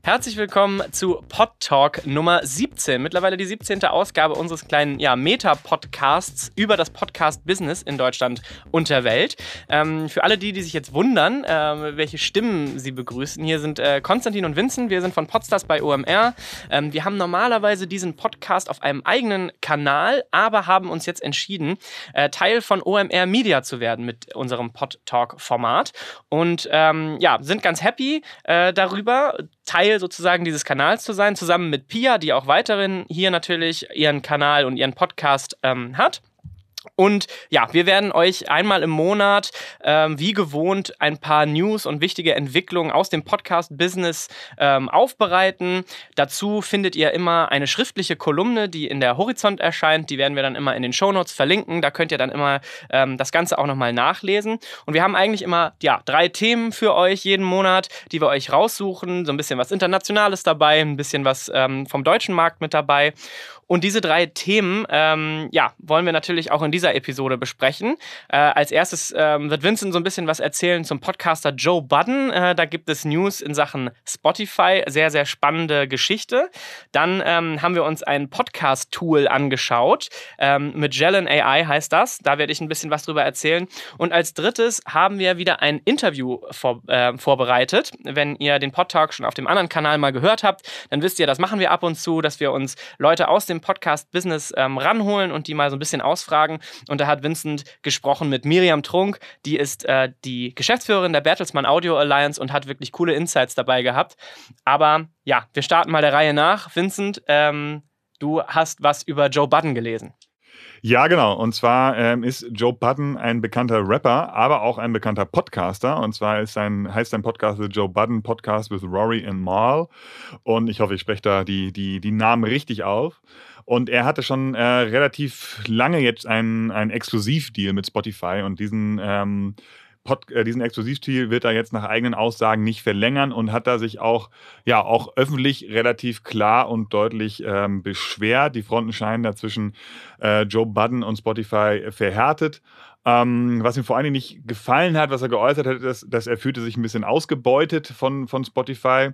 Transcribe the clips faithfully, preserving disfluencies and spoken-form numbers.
Herzlich willkommen zu Pod Talk Nummer siebzehn. Mittlerweile die siebzehnte Ausgabe unseres kleinen ja, Meta-Podcasts über das Podcast-Business in Deutschland und der Welt. Ähm, für alle die, die sich jetzt wundern, äh, welche Stimmen sie begrüßen, hier sind äh, Konstantin und Vincent. Wir sind von Podstars bei O M R. Ähm, wir haben normalerweise diesen Podcast auf einem eigenen Kanal, aber haben uns jetzt entschieden, äh, Teil von O M R Media zu werden mit unserem Pod Talk-Format. Und ähm, ja, sind ganz happy äh, darüber, Teil sozusagen dieses Kanals zu sein, zusammen mit Pia, die auch weiterhin hier natürlich ihren Kanal und ihren Podcast ähm, hat. Und ja, wir werden euch einmal im Monat, ähm, wie gewohnt, ein paar News und wichtige Entwicklungen aus dem Podcast-Business ähm, aufbereiten. Dazu findet ihr immer eine schriftliche Kolumne, die in der Horizont erscheint. Die werden wir dann immer in den Shownotes verlinken. Da könnt ihr dann immer ähm, das Ganze auch nochmal nachlesen. Und wir haben eigentlich immer ja, drei Themen für euch jeden Monat, die wir euch raussuchen. So ein bisschen was Internationales dabei, ein bisschen was ähm, vom deutschen Markt mit dabei. Und diese drei Themen, ähm, ja, wollen wir natürlich auch in dieser Episode besprechen. Äh, als erstes ähm, wird Vincent so ein bisschen was erzählen zum Podcaster Joe Budden. Äh, da gibt es News in Sachen Spotify, sehr, sehr spannende Geschichte. Dann ähm, haben wir uns ein Podcast-Tool angeschaut. Ähm, mit Jelen A I heißt das. Da werde ich ein bisschen was drüber erzählen. Und als drittes haben wir wieder ein Interview vor, äh, vorbereitet. Wenn ihr den Podtalk schon auf dem anderen Kanal mal gehört habt, dann wisst ihr, das machen wir ab und zu, dass wir uns Leute aus dem Podcast-Business ähm, ranholen und die mal so ein bisschen ausfragen. Und da hat Vincent gesprochen mit Miriam Trunk, die ist äh, die Geschäftsführerin der Bertelsmann Audio Alliance und hat wirklich coole Insights dabei gehabt. Aber ja, wir starten mal der Reihe nach. Vincent, ähm, du hast was über Joe Budden gelesen. Ja, genau. Und zwar ähm, ist Joe Budden ein bekannter Rapper, aber auch ein bekannter Podcaster. Und zwar ist sein, heißt sein Podcast The Joe Budden Podcast with Rory and Mal. Und ich hoffe, ich spreche da die, die, die Namen richtig auf. Und er hatte schon äh, relativ lange jetzt einen, einen Exklusivdeal mit Spotify. Und diesen... Ähm, Pod, äh, diesen Exklusivdeal wird er jetzt nach eigenen Aussagen nicht verlängern und hat da sich auch, ja, auch öffentlich relativ klar und deutlich ähm, beschwert. Die Fronten scheinen da zwischen äh, Joe Budden und Spotify verhärtet. Ähm, was ihm vor allen Dingen nicht gefallen hat, was er geäußert hat, ist, dass er fühlte sich ein bisschen ausgebeutet von, von Spotify.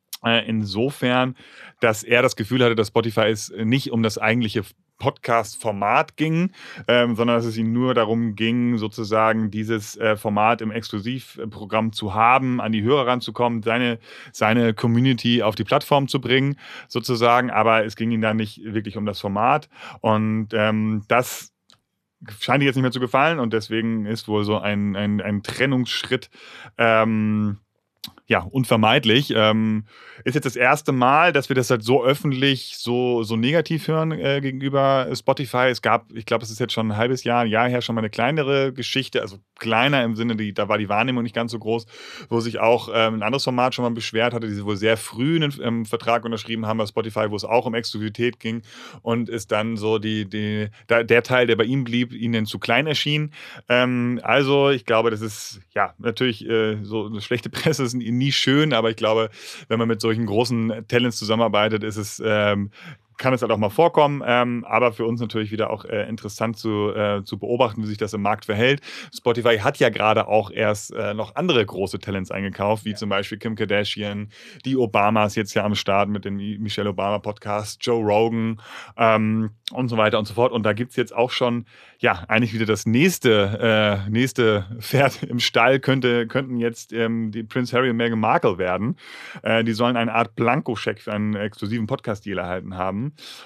Insofern, dass er das Gefühl hatte, dass Spotify es nicht um das eigentliche Podcast-Format ging, ähm, sondern dass es ihm nur darum ging, sozusagen dieses äh, Format im Exklusivprogramm zu haben, an die Hörer ranzukommen, seine, seine Community auf die Plattform zu bringen, sozusagen. Aber es ging ihm da nicht wirklich um das Format. Und ähm, das scheint ihm jetzt nicht mehr zu gefallen. Und deswegen ist wohl so ein, ein, ein Trennungsschritt ähm, ja, unvermeidlich. Ähm, ist jetzt das erste Mal, dass wir das halt so öffentlich, so, so negativ hören äh, gegenüber Spotify. Es gab, ich glaube, es ist jetzt schon ein halbes Jahr, ein Jahr her schon mal eine kleinere Geschichte, also kleiner im Sinne, die, da war die Wahrnehmung nicht ganz so groß, wo sich auch ähm, ein anderes Format schon mal beschwert hatte, die sie wohl sehr früh einen ähm, Vertrag unterschrieben haben bei Spotify, wo es auch um Exklusivität ging und ist dann so die, die, der, der Teil, der bei ihm blieb, ihnen zu klein erschien. Ähm, also ich glaube, das ist ja natürlich äh, so eine schlechte Presse ist nie schön, aber ich glaube, wenn man mit solchen großen Talents zusammenarbeitet, ist es ähm, kann es halt auch mal vorkommen, ähm, aber für uns natürlich wieder auch äh, interessant zu, äh, zu beobachten, wie sich das im Markt verhält. Spotify hat ja gerade auch erst äh, noch andere große Talents eingekauft, wie ja. zum Beispiel Kim Kardashian, die Obamas jetzt ja am Start mit dem Michelle Obama Podcast, Joe Rogan ähm, und so weiter und so fort. Und da gibt es jetzt auch schon, ja, eigentlich wieder das nächste, äh, nächste Pferd im Stall, könnte, könnten jetzt ähm, die Prince Harry und Meghan Markle werden. Äh, die sollen eine Art Blankoscheck für einen exklusiven Podcast-Deal erhalten haben.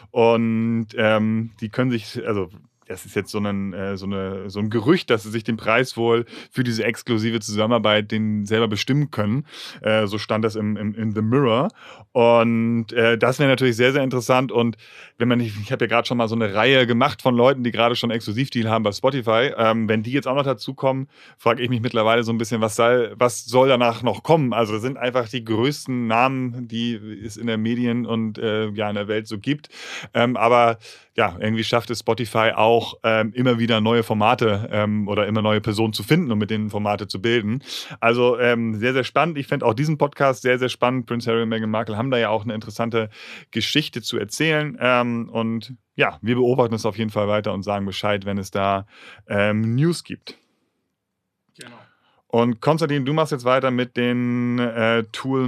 Und ähm, die können sich, also das ist jetzt so ein, äh, so, eine, so ein Gerücht, dass sie sich den Preis wohl für diese exklusive Zusammenarbeit den selber bestimmen können. Äh, so stand das im, im, in The Mirror. Und äh, das wäre natürlich sehr, sehr interessant. Und wenn man, ich, ich habe ja gerade schon mal so eine Reihe gemacht von Leuten, die gerade schon Exklusivdeal haben bei Spotify. Ähm, wenn die jetzt auch noch dazukommen, frage ich mich mittlerweile so ein bisschen, was soll, was soll danach noch kommen? Also das sind einfach die größten Namen, die es in der Medien und äh, ja in der Welt so gibt. Ähm, aber ja, irgendwie schafft es Spotify auch ähm, immer wieder neue Formate ähm, oder immer neue Personen zu finden, um mit denen Formate zu bilden. Also ähm, sehr, sehr spannend. Ich fände auch diesen Podcast sehr, sehr spannend. Prince Harry und Meghan Markle haben da ja auch eine interessante Geschichte zu erzählen. Ähm, und ja, wir beobachten es auf jeden Fall weiter und sagen Bescheid, wenn es da ähm, News gibt. Genau. Und Konstantin, du machst jetzt weiter mit den äh, Tool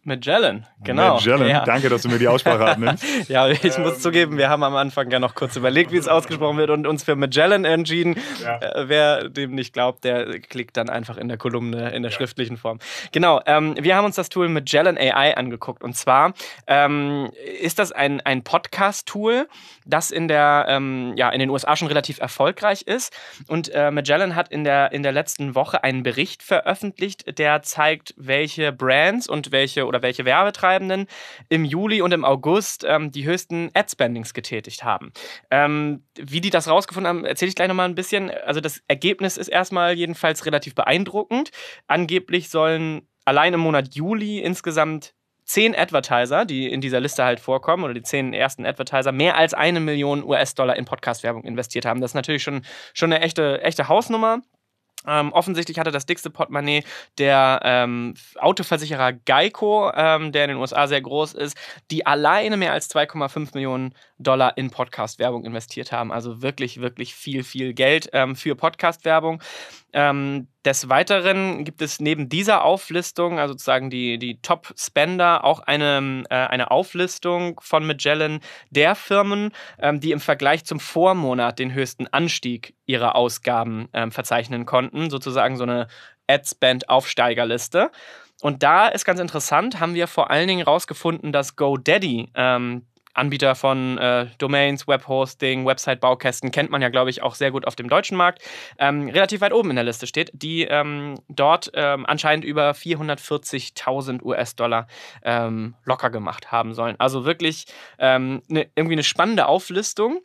Magellan, genau. Magellan, ja. Danke, dass du mir die Aussprache abnimmst. Ja, ich ähm, muss ähm, zugeben, wir haben am Anfang ja noch kurz überlegt, wie es ausgesprochen wird und uns für Magellan entschieden. Ja. Äh, wer dem nicht glaubt, der klickt dann einfach in der Kolumne, in der ja. schriftlichen Form. Genau, ähm, wir haben uns das Tool Magellan A I angeguckt und zwar ähm, ist das ein, ein Podcast-Tool, das in, der, ähm, ja, in den U S A schon relativ erfolgreich ist und äh, Magellan hat in der, in der letzten Woche einen Bericht veröffentlicht, der zeigt, welche Brands und welche oder welche Werbetreibenden im Juli und im August ähm, die höchsten Ad-Spendings getätigt haben. Ähm, wie die das rausgefunden haben, erzähle ich gleich nochmal ein bisschen. Also das Ergebnis ist erstmal jedenfalls relativ beeindruckend. Angeblich sollen allein im Monat Juli insgesamt zehn Advertiser, die in dieser Liste halt vorkommen, oder die zehn ersten Advertiser, mehr als eine Million U S-Dollar in Podcast-Werbung investiert haben. Das ist natürlich schon, schon eine echte, echte Hausnummer. Ähm, offensichtlich hatte das dickste Portemonnaie der ähm, Autoversicherer Geico, ähm, der in den U S A sehr groß ist, die alleine mehr als zwei Komma fünf Millionen Dollar in Podcast-Werbung investiert haben. Also wirklich, wirklich viel, viel Geld ähm, für Podcast-Werbung. Ähm, des Weiteren gibt es neben dieser Auflistung, also sozusagen die, die Top-Spender, auch eine, äh, eine Auflistung von Magellan der Firmen, ähm, die im Vergleich zum Vormonat den höchsten Anstieg ihrer Ausgaben ähm, verzeichnen konnten. Sozusagen so eine Ad-Spend-Aufsteigerliste. Und da ist ganz interessant, haben wir vor allen Dingen rausgefunden, dass GoDaddy, ähm, Anbieter von äh, Domains, Webhosting, Website-Baukästen, kennt man ja, glaube ich, auch sehr gut auf dem deutschen Markt, ähm, relativ weit oben in der Liste steht, die ähm, dort ähm, anscheinend über vierhundertvierzigtausend U S-Dollar ähm, locker gemacht haben sollen. Also wirklich ähm, ne, irgendwie eine spannende Auflistung.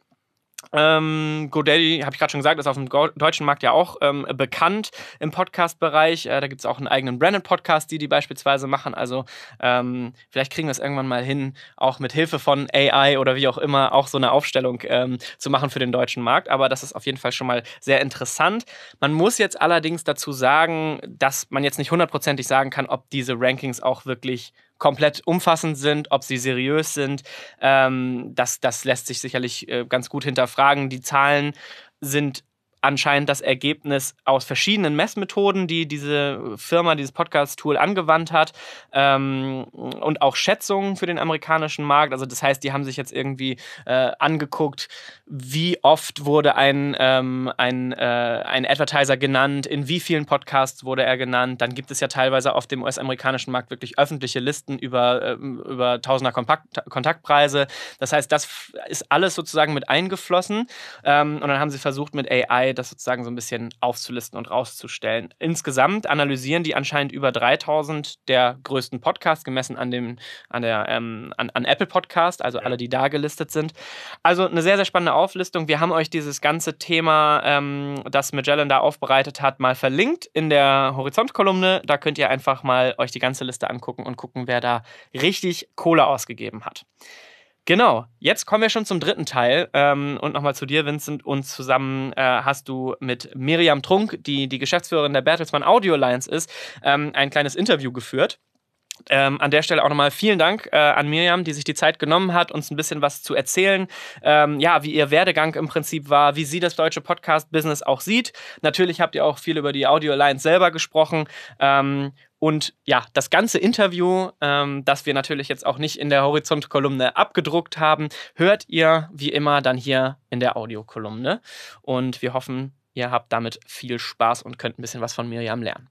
Ähm, GoDaddy, habe ich gerade schon gesagt, ist auf dem go- deutschen Markt ja auch ähm, bekannt im Podcast-Bereich. Äh, da gibt es auch einen eigenen Branded-Podcast, die die beispielsweise machen. Also ähm, vielleicht kriegen wir es irgendwann mal hin, auch mit Hilfe von A I oder wie auch immer, auch so eine Aufstellung ähm, zu machen für den deutschen Markt. Aber das ist auf jeden Fall schon mal sehr interessant. Man muss jetzt allerdings dazu sagen, dass man jetzt nicht hundertprozentig sagen kann, ob diese Rankings auch wirklich komplett umfassend sind, ob sie seriös sind. Ähm, das, das lässt sich sicherlich äh, ganz gut hinterfragen. Die Zahlen sind anscheinend das Ergebnis aus verschiedenen Messmethoden, die diese Firma, dieses Podcast-Tool angewandt hat, ähm, und auch Schätzungen für den amerikanischen Markt. Also das heißt, die haben sich jetzt irgendwie äh, angeguckt, wie oft wurde ein, ähm, ein, äh, ein Advertiser genannt, in wie vielen Podcasts wurde er genannt. Dann gibt es ja teilweise auf dem U S-amerikanischen Markt wirklich öffentliche Listen über, äh, über Tausender Kompakt- Kontaktpreise. Das heißt, das ist alles sozusagen mit eingeflossen. Ähm, und dann haben sie versucht, mit A I das sozusagen so ein bisschen aufzulisten und rauszustellen. Insgesamt analysieren die anscheinend über dreitausend der größten Podcasts, gemessen an, dem, an, der, ähm, an, an Apple Podcast, also alle, die da gelistet sind. Also eine sehr, sehr spannende Auflistung. Wir haben euch dieses ganze Thema, ähm, das Magellan da aufbereitet hat, mal verlinkt in der Horizont-Kolumne. Da könnt ihr einfach mal euch die ganze Liste angucken und gucken, wer da richtig Kohle ausgegeben hat. Genau, jetzt kommen wir schon zum dritten Teil ähm, und nochmal zu dir, Vincent, und zusammen äh, hast du mit Miriam Trunk, die die Geschäftsführerin der Bertelsmann Audio Alliance ist, ähm, ein kleines Interview geführt. Ähm, an der Stelle auch nochmal vielen Dank äh, an Miriam, die sich die Zeit genommen hat, uns ein bisschen was zu erzählen, ähm, ja, wie ihr Werdegang im Prinzip war, wie sie das deutsche Podcast-Business auch sieht. Natürlich habt ihr auch viel über die Audio Alliance selber gesprochen. Ähm, Und ja, das ganze Interview, ähm, das wir natürlich jetzt auch nicht in der Horizont-Kolumne abgedruckt haben, hört ihr wie immer dann hier in der Audiokolumne. Und wir hoffen, ihr habt damit viel Spaß und könnt ein bisschen was von Miriam lernen.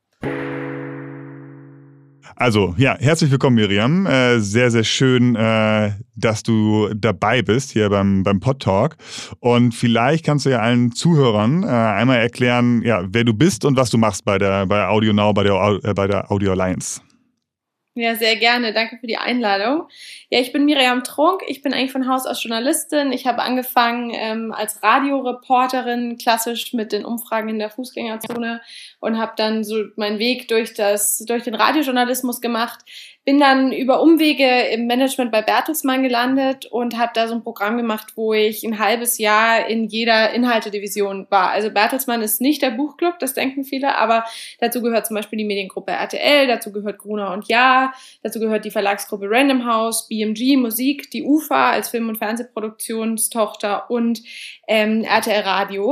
Also, ja, herzlich willkommen, Miriam. Äh, sehr, sehr schön, äh, dass du dabei bist hier beim, beim Pod Talk. Und vielleicht kannst du ja allen Zuhörern äh, einmal erklären, ja, wer du bist und was du machst bei der bei Audio Now, bei der, äh, bei der Audio Alliance. Ja, sehr gerne. Danke für die Einladung. Ja, ich bin Miriam Trunk. Ich bin eigentlich von Haus aus Journalistin. Ich habe angefangen ähm, als Radioreporterin, klassisch mit den Umfragen in der Fußgängerzone, und habe dann so meinen Weg durch das durch den Radiojournalismus gemacht. Bin dann über Umwege im Management bei Bertelsmann gelandet und habe da so ein Programm gemacht, wo ich ein halbes Jahr in jeder Inhaltedivision war. Also Bertelsmann ist nicht der Buchclub, das denken viele, aber dazu gehört zum Beispiel die Mediengruppe R T L, dazu gehört Gruner und Jahr, dazu gehört die Verlagsgruppe Random House, B M G Musik, die U F A als Film- und Fernsehproduktionstochter und ähm, R T L Radio.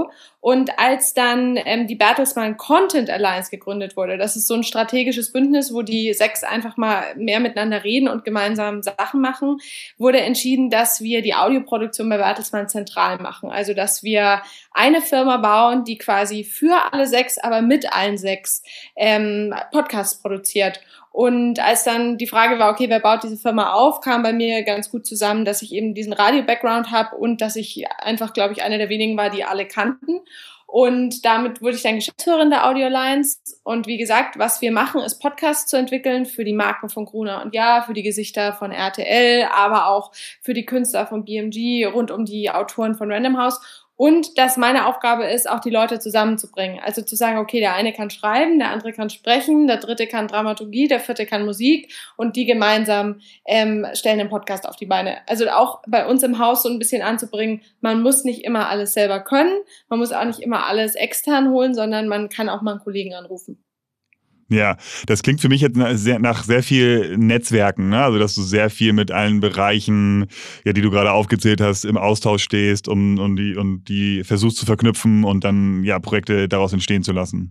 Und als dann ähm, die Bertelsmann Content Alliance gegründet wurde, das ist so ein strategisches Bündnis, wo die sechs einfach mal mehr miteinander reden und gemeinsam Sachen machen, wurde entschieden, dass wir die Audioproduktion bei Bertelsmann zentral machen. Also dass wir eine Firma bauen, die quasi für alle sechs, aber mit allen sechs ähm, Podcasts produziert. Und als dann die Frage war, okay, wer baut diese Firma auf, kam bei mir ganz gut zusammen, dass ich eben diesen Radio-Background habe und dass ich einfach, glaube ich, eine der wenigen war, die alle kannten. Und damit wurde ich dann Geschäftsführerin der Audio Alliance. Und wie gesagt, was wir machen, ist Podcasts zu entwickeln für die Marken von Gruner und Ja, für die Gesichter von R T L, aber auch für die Künstler von B M G, rund um die Autoren von Random House. Und dass meine Aufgabe ist, auch die Leute zusammenzubringen. Also zu sagen, okay, der eine kann schreiben, der andere kann sprechen, der dritte kann Dramaturgie, der vierte kann Musik und die gemeinsam ähm, stellen den Podcast auf die Beine. Also auch bei uns im Haus so ein bisschen anzubringen, man muss nicht immer alles selber können, man muss auch nicht immer alles extern holen, sondern man kann auch mal einen Kollegen anrufen. Ja, das klingt für mich jetzt sehr, nach sehr viel Netzwerken, ne? Also dass du sehr viel mit allen Bereichen, ja, die du gerade aufgezählt hast, im Austausch stehst und, und, die, und die versuchst zu verknüpfen und dann ja Projekte daraus entstehen zu lassen.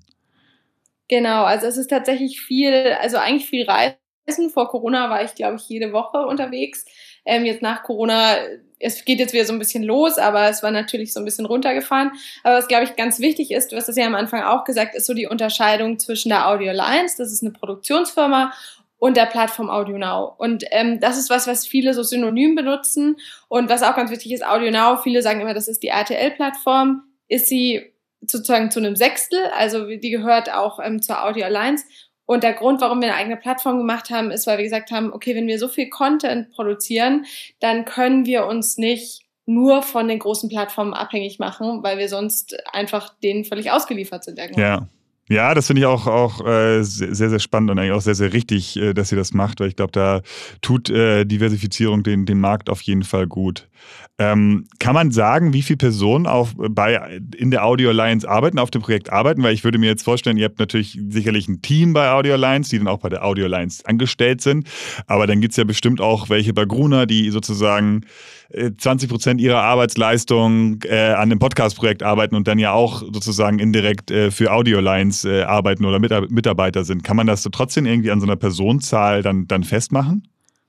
Genau, also es ist tatsächlich viel, also eigentlich viel Reisen. Vor Corona war ich, glaube ich, jede Woche unterwegs. Ähm, jetzt nach Corona, es geht jetzt wieder so ein bisschen los, aber es war natürlich so ein bisschen runtergefahren. Aber was, glaube ich, ganz wichtig ist, du hast es ja am Anfang auch gesagt, ist so die Unterscheidung zwischen der Audio Alliance, das ist eine Produktionsfirma, und der Plattform AudioNow. Und ähm, das ist was, was viele so synonym benutzen. Und was auch ganz wichtig ist, AudioNow, viele sagen immer, das ist die R T L-Plattform, ist sie sozusagen zu einem Sechstel, also die gehört auch ähm, zur Audio Alliance. Und der Grund, warum wir eine eigene Plattform gemacht haben, ist, weil wir gesagt haben, okay, wenn wir so viel Content produzieren, dann können wir uns nicht nur von den großen Plattformen abhängig machen, weil wir sonst einfach denen völlig ausgeliefert sind. Ja. Ja, das finde ich auch, auch äh, sehr, sehr spannend und eigentlich auch sehr, sehr richtig, äh, dass ihr das macht, weil ich glaube, da tut äh, Diversifizierung den, den Markt auf jeden Fall gut. Ähm, kann man sagen, wie viele Personen auch bei, in der Audio Alliance arbeiten, auf dem Projekt arbeiten? Weil ich würde mir jetzt vorstellen, ihr habt natürlich sicherlich ein Team bei Audio Alliance, die dann auch bei der Audio Alliance angestellt sind. Aber dann gibt es ja bestimmt auch welche bei Gruner, die sozusagen zwanzig Prozent ihrer Arbeitsleistung äh, an dem Podcast-Projekt arbeiten und dann ja auch sozusagen indirekt äh, für Audio Alliance äh, arbeiten oder Mit- Mitarbeiter sind. Kann man das so trotzdem irgendwie an so einer Personenzahl dann, dann festmachen?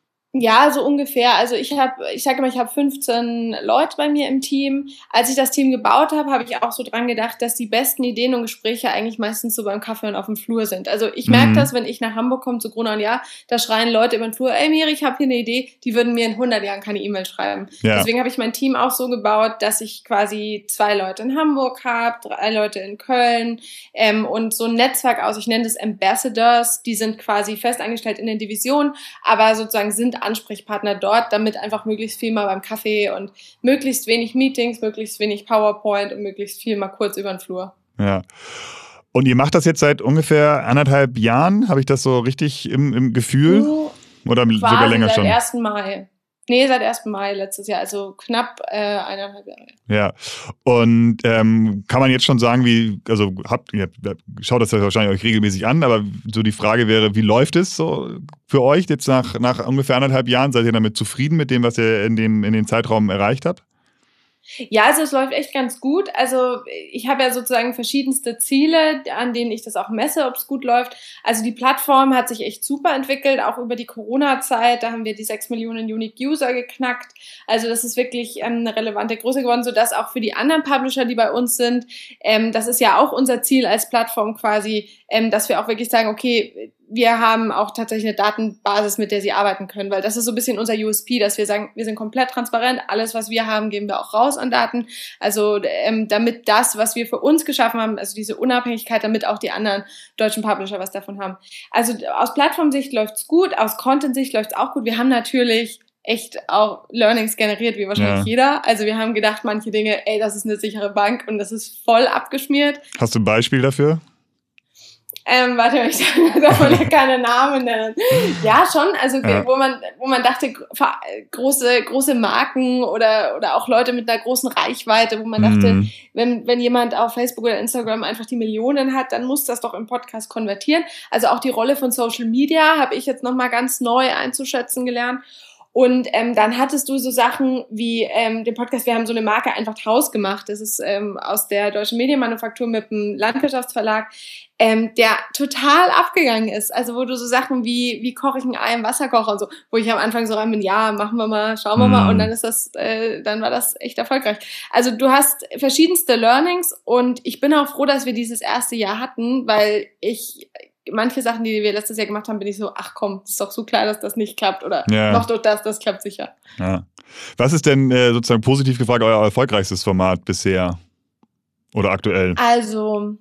Ja, so ungefähr. Also ich habe, ich sage immer, ich habe fünfzehn Leute bei mir im Team. Als ich das Team gebaut habe, habe ich auch so dran gedacht, dass die besten Ideen und Gespräche eigentlich meistens so beim Kaffee und auf dem Flur sind. Also ich merke Mhm. das, wenn ich nach Hamburg komme zu Gruner und Ja, da schreien Leute über den Flur, ey Miri, ich habe hier eine Idee, die würden mir in hundert Jahren keine E-Mail schreiben. Ja. Deswegen habe ich mein Team auch so gebaut, dass ich quasi zwei Leute in Hamburg habe, drei Leute in Köln ähm, und so ein Netzwerk aus, ich nenne das Ambassadors, die sind quasi festangestellt in den Divisionen, aber sozusagen sind Ansprechpartner dort, damit einfach möglichst viel mal beim Kaffee und möglichst wenig Meetings, möglichst wenig PowerPoint und möglichst viel mal kurz über den Flur. Ja. Und ihr macht das jetzt seit ungefähr anderthalb Jahren? Habe ich das so richtig im, im Gefühl? Uh, Oder Quasi sogar länger seit schon? ersten Mai. Nee, seit ersten Mai letztes Jahr, also knapp äh, eineinhalb Jahre. Ja. Und ähm, kann man jetzt schon sagen, wie, also habt ihr, schaut das ja wahrscheinlich euch regelmäßig an, aber so die Frage wäre, wie läuft es so für euch jetzt nach, nach ungefähr anderthalb Jahren? Seid ihr damit zufrieden mit dem, was ihr in dem, in dem Zeitraum erreicht habt? Ja, also es läuft echt ganz gut. Also ich habe ja sozusagen verschiedenste Ziele, an denen ich das auch messe, ob es gut läuft. Also die Plattform hat sich echt super entwickelt, auch über die Corona-Zeit. Da haben wir die sechs Millionen Unique User geknackt. Also das ist wirklich ähm, eine relevante Größe geworden, sodass auch für die anderen Publisher, die bei uns sind, ähm, das ist ja auch unser Ziel als Plattform quasi, ähm, dass wir auch wirklich sagen, okay, wir haben auch tatsächlich eine Datenbasis, mit der sie arbeiten können, weil das ist so ein bisschen unser U S P, dass wir sagen, wir sind komplett transparent, alles, was wir haben, geben wir auch raus an Daten, also ähm, damit das, was wir für uns geschaffen haben, also diese Unabhängigkeit, damit auch die anderen deutschen Publisher was davon haben. Also aus Plattformsicht läuft's gut, aus Content-Sicht läuft's auch gut. Wir haben natürlich echt auch Learnings generiert, wie wahrscheinlich Ja. jeder. Also wir haben gedacht, manche Dinge, ey, das ist eine sichere Bank und das ist voll abgeschmiert. Hast du ein Beispiel dafür? Ähm, warte, ich darf man ja keine Namen nennen. Ja, schon, also Ja. wo man, wo man dachte, gro- große, große Marken oder, oder auch Leute mit einer großen Reichweite, wo man dachte, Mhm. wenn, wenn jemand auf Facebook oder Instagram einfach die Millionen hat, dann muss das doch im Podcast konvertieren. Also auch die Rolle von Social Media habe ich jetzt nochmal ganz neu einzuschätzen gelernt. Und ähm, dann hattest du so Sachen wie ähm, den Podcast, wir haben so eine Marke einfach draus gemacht. Das ist ähm, aus der Deutschen Medienmanufaktur mit dem Landwirtschaftsverlag, ähm, der total abgegangen ist. Also wo du so Sachen wie, wie koche ich ein Ei im Wasserkocher und so, wo ich am Anfang so rein bin, ja, machen wir mal, schauen wir mal. Und dann ist das, äh, dann war das echt erfolgreich. Also du hast verschiedenste Learnings und ich bin auch froh, dass wir dieses erste Jahr hatten, weil ich manche Sachen, die wir letztes Jahr gemacht haben, bin ich so, ach komm, ist doch so klar, dass das nicht klappt oder ja. mach doch das, das klappt sicher. Ja. Was ist denn äh, sozusagen positiv gefragt euer erfolgreichstes Format bisher oder aktuell? Also,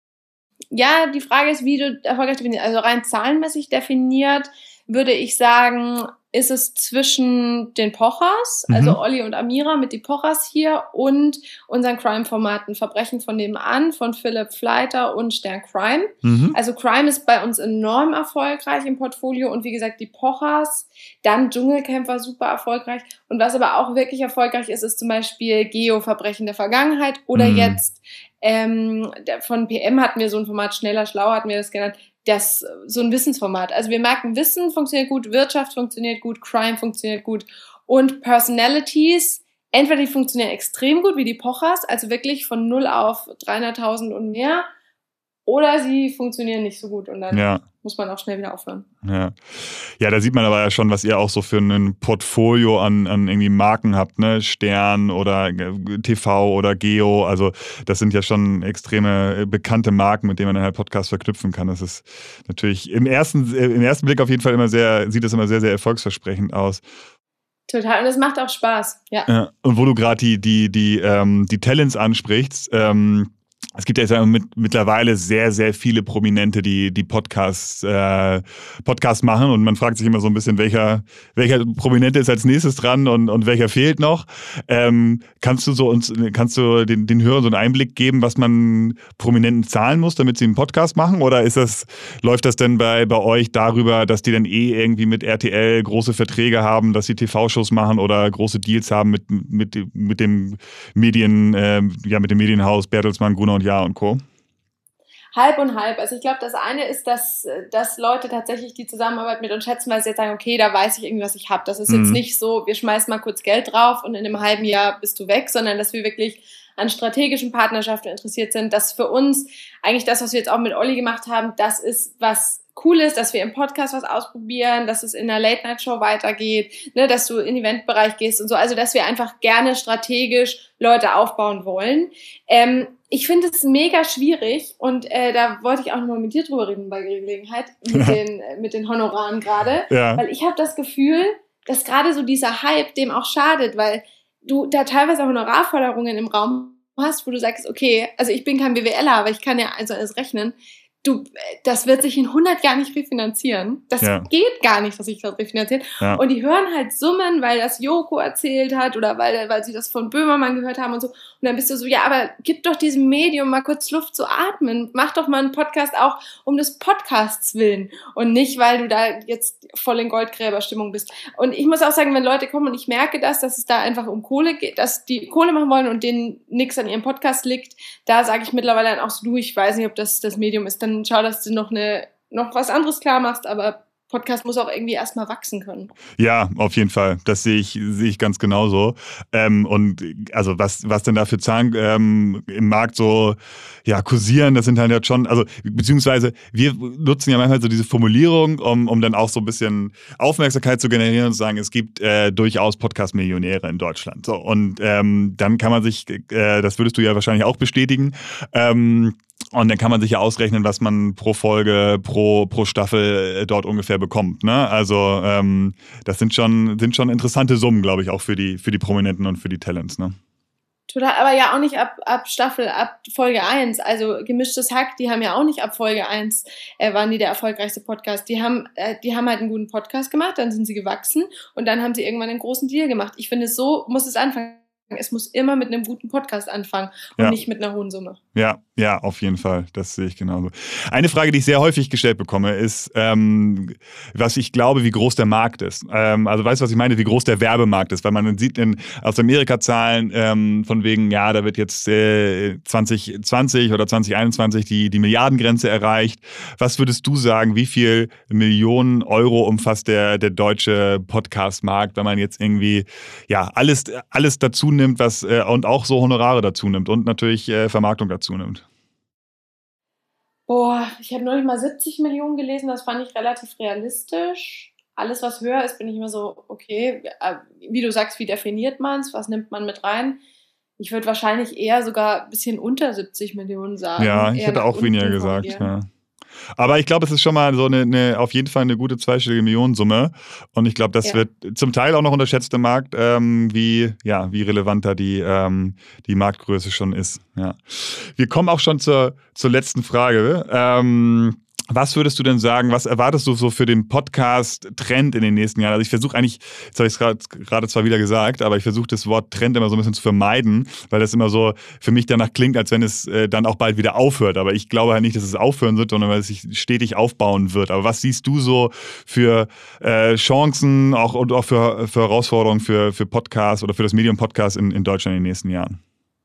ja, die Frage ist, wie du erfolgreich definierst. Also rein zahlenmäßig definiert, würde ich sagen, ist es zwischen den Pochers, mhm. also Olli und Amira mit die Pochers hier und unseren Crime-Formaten Verbrechen von nebenan von Philipp Fleiter und Stern Crime. Mhm. Also Crime ist bei uns enorm erfolgreich im Portfolio und wie gesagt die Pochers, dann Dschungelcamp war super erfolgreich und was aber auch wirklich erfolgreich ist, ist zum Beispiel Geo-Verbrechen der Vergangenheit oder mhm. jetzt ähm, von P M hatten wir so ein Format, Schneller, Schlauer hatten wir das genannt, das so ein Wissensformat. Also wir merken, Wissen funktioniert gut, Wirtschaft funktioniert gut, Crime funktioniert gut und Personalities, entweder die funktionieren extrem gut wie die Pochers, also wirklich von null auf dreihunderttausend und mehr, oder sie funktionieren nicht so gut und dann ja. muss man auch schnell wieder aufhören. Ja. ja, da sieht man aber ja schon, was ihr auch so für ein Portfolio an, an irgendwie Marken habt, ne? Stern oder T V oder Geo, also das sind ja schon extreme bekannte Marken, mit denen man dann halt Podcasts verknüpfen kann. Das ist natürlich im ersten, im ersten Blick auf jeden Fall immer sehr, sieht das immer sehr, sehr erfolgsversprechend aus. Total, und es macht auch Spaß, ja. ja und wo du gerade die, die, die, ähm, die Talents ansprichst, ähm, es gibt ja jetzt mit, mittlerweile sehr, sehr viele Prominente, die, die Podcasts, äh, Podcasts machen und man fragt sich immer so ein bisschen, welcher, welcher Prominente ist als nächstes dran und, und welcher fehlt noch. Ähm, kannst du so uns, kannst du den, den Hörern so einen Einblick geben, was man Prominenten zahlen muss, damit sie einen Podcast machen? Oder ist das, läuft das denn bei, bei euch darüber, dass die dann eh irgendwie mit R T L große Verträge haben, dass sie T V-Shows machen oder große Deals haben mit, mit, mit dem Medien, äh, ja, mit dem Medienhaus Bertelsmann, Gruner und Ja und Co.? Halb und halb. Also ich glaube, das eine ist, dass, dass Leute tatsächlich die Zusammenarbeit mit uns schätzen, weil sie jetzt sagen, okay, da weiß ich irgendwie, was ich habe. Das ist mhm. jetzt nicht so, wir schmeißen mal kurz Geld drauf und in einem halben Jahr bist du weg, sondern dass wir wirklich an strategischen Partnerschaften interessiert sind. Das für uns eigentlich das, was wir jetzt auch mit Olli gemacht haben, das ist was cool ist, dass wir im Podcast was ausprobieren, dass es in der Late-Night-Show weitergeht, ne, dass du in den Eventbereich gehst und so. Also, dass wir einfach gerne strategisch Leute aufbauen wollen. Ähm, ich finde es mega schwierig und äh, da wollte ich auch nochmal mit dir drüber reden bei Gelegenheit, mit den, mit den Honoraren gerade, ja. Weil ich habe das Gefühl, dass gerade so dieser Hype dem auch schadet, weil du da teilweise Honorarforderungen im Raum hast, wo du sagst, okay, also ich bin kein BWLer, aber ich kann ja also alles rechnen. Du, das wird sich in hundert Jahren nicht refinanzieren. Das ja. geht gar nicht, dass sich das refinanziert. Ja. Und die hören halt Summen, weil das Joko erzählt hat oder weil, weil sie das von Böhmermann gehört haben und so. Und dann bist du so, ja, aber gib doch diesem Medium mal kurz Luft zu atmen. Mach doch mal einen Podcast auch um des Podcasts willen und nicht, weil du da jetzt voll in Goldgräberstimmung bist. Und ich muss auch sagen, wenn Leute kommen und ich merke das, dass es da einfach um Kohle geht, dass die Kohle machen wollen und denen nichts an ihrem Podcast liegt, da sage ich mittlerweile dann auch so, du, ich weiß nicht, ob das das Medium ist, dann schau, dass du noch eine noch was anderes klar machst, aber Podcast muss auch irgendwie erstmal wachsen können. Ja, auf jeden Fall. Das sehe ich, sehe ich ganz genauso. Ähm, und also was, was denn da für Zahlen ähm, im Markt so ja, kursieren, das sind halt jetzt schon, also beziehungsweise wir nutzen ja manchmal so diese Formulierung, um, um dann auch so ein bisschen Aufmerksamkeit zu generieren und zu sagen, es gibt äh, durchaus Podcast-Millionäre in Deutschland. So, und ähm, dann kann man sich, äh, das würdest du ja wahrscheinlich auch bestätigen, ähm, und dann kann man sich ja ausrechnen, was man pro Folge, pro, pro Staffel dort ungefähr bekommt. Ne? Also ähm, das sind schon, sind schon interessante Summen, glaube ich, auch für die, für die Prominenten und für die Talents. Ne? Total, aber ja auch nicht ab, ab Staffel, ab Folge eins. Also Gemischtes Hack, die haben ja auch nicht ab Folge eins, äh, waren die der erfolgreichste Podcast. Die haben, äh, die haben halt einen guten Podcast gemacht, dann sind sie gewachsen und dann haben sie irgendwann einen großen Deal gemacht. Ich finde, so muss es anfangen. es muss immer mit einem guten Podcast anfangen und ja. nicht mit einer hohen Summe. Ja, ja, auf jeden Fall. Das sehe ich genauso. Eine Frage, die ich sehr häufig gestellt bekomme, ist, ähm, was ich glaube, wie groß der Markt ist. Ähm, also weißt du, was ich meine, wie groß der Werbemarkt ist? Weil man sieht in, aus Amerika Zahlen ähm, von wegen, ja, da wird jetzt äh, zwanzig zwanzig oder zwanzig einundzwanzig die, die Milliardengrenze erreicht. Was würdest du sagen, wie viel Millionen Euro umfasst der, der deutsche Podcast-Markt, wenn man jetzt irgendwie ja alles, alles dazu nimmt, was äh, und auch so Honorare dazu nimmt und natürlich äh, Vermarktung dazu nimmt? Boah, ich habe neulich mal siebzig Millionen gelesen, das fand ich relativ realistisch. Alles, was höher ist, bin ich immer so, okay, wie du sagst, wie definiert man es, was nimmt man mit rein? Ich würde wahrscheinlich eher sogar ein bisschen unter siebzig Millionen sagen. Ja, ich hätte auch weniger gesagt, ja. Aber ich glaube, es ist schon mal so eine, eine auf jeden Fall eine gute zweistellige Millionensumme. Und ich glaube, das ja. wird zum Teil auch noch unterschätzt im Markt, ähm, wie, ja, wie relevant da die, ähm, die Marktgröße schon ist. Ja. Wir kommen auch schon zur, zur letzten Frage. Ähm, Was würdest du denn sagen, was erwartest du so für den Podcast-Trend in den nächsten Jahren? Also ich versuche eigentlich, jetzt habe ich es gerade zwar wieder gesagt, aber ich versuche das Wort Trend immer so ein bisschen zu vermeiden, weil das immer so für mich danach klingt, als wenn es äh, dann auch bald wieder aufhört. Aber ich glaube halt nicht, dass es aufhören wird, sondern weil es sich stetig aufbauen wird. Aber was siehst du so für äh, Chancen auch, und auch für, für Herausforderungen für, für Podcasts oder für das Medium Podcast in, in Deutschland in den nächsten Jahren?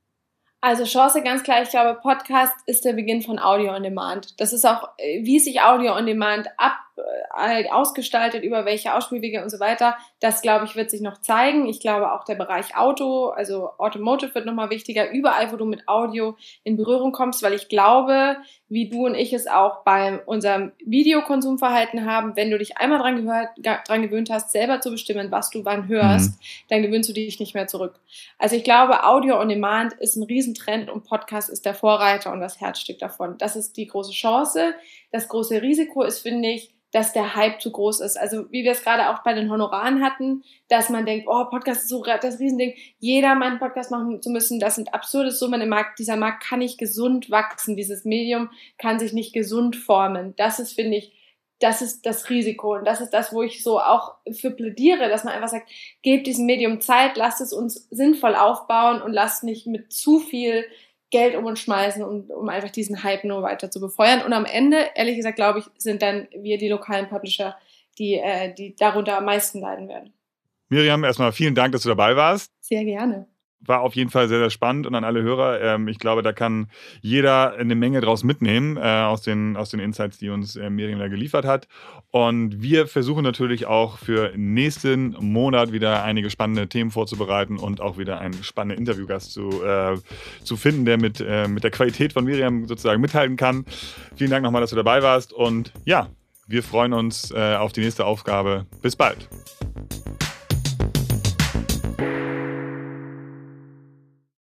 Also Chance ganz klar, ich glaube, Podcast ist der Beginn von Audio on Demand. Das ist auch, wie sich Audio on Demand ab, äh, ausgestaltet, über welche Ausspielwege und so weiter. Das, glaube ich, wird sich noch zeigen. Ich glaube auch der Bereich Auto, also Automotive wird nochmal wichtiger, überall, wo du mit Audio in Berührung kommst, weil ich glaube, wie du und ich es auch bei unserem Videokonsumverhalten haben, wenn du dich einmal dran, gehört, dran gewöhnt hast, selber zu bestimmen, was du wann hörst, mhm. dann gewöhnst du dich nicht mehr zurück. Also ich glaube, Audio on Demand ist ein Riesentrend und Podcast ist der Vorreiter und das Herzstück davon. Das ist die große Chance. Das große Risiko ist, finde ich, dass der Hype zu groß ist. Also wie wir es gerade auch bei den Honoraren hatten, dass man denkt, oh, Podcast ist so das Riesending, jeder meint, einen Podcast machen zu müssen, das sind absurde Summen im Markt. Dieser Markt kann nicht gesund wachsen, dieses Medium kann sich nicht gesund formen. Das ist, finde ich, das ist das Risiko und das ist das, wo ich so auch für plädiere, dass man einfach sagt, gebt diesem Medium Zeit, lasst es uns sinnvoll aufbauen und lasst nicht mit zu viel Geld um uns schmeißen, um, um einfach diesen Hype nur weiter zu befeuern. Und am Ende, ehrlich gesagt, glaube ich, sind dann wir, die lokalen Publisher, die, äh, die darunter am meisten leiden werden. Miriam, erstmal vielen Dank, dass du dabei warst. Sehr gerne. War auf jeden Fall sehr, sehr spannend und an alle Hörer, ähm, ich glaube, da kann jeder eine Menge draus mitnehmen, äh, aus den, aus den Insights, die uns äh, Miriam da geliefert hat. Und wir versuchen natürlich auch für nächsten Monat wieder einige spannende Themen vorzubereiten und auch wieder einen spannenden Interviewgast zu, äh, zu finden, der mit, äh, mit der Qualität von Miriam sozusagen mithalten kann. Vielen Dank nochmal, dass du dabei warst und ja, wir freuen uns äh, auf die nächste Aufgabe. Bis bald.